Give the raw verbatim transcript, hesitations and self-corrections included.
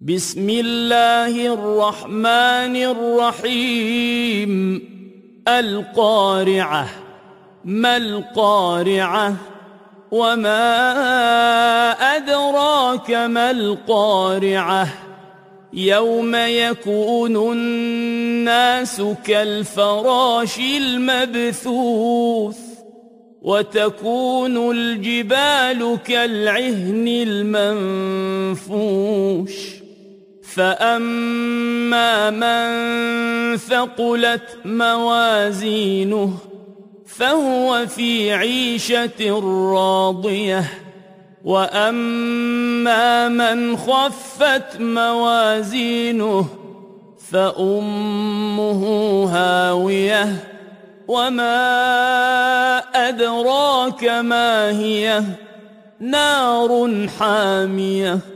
بسم الله الرحمن الرحيم. القارعة. ما القارعة؟ وما أدراك ما القارعة؟ يوم يكون الناس كالفراش المبثوث وتكون الجبال كالعهن المنفوش فأما من ثقلت موازينه فهو في عيشة راضية وأما من خفت موازينه فأمه هاوية وما أدراك ما هي نار حامية.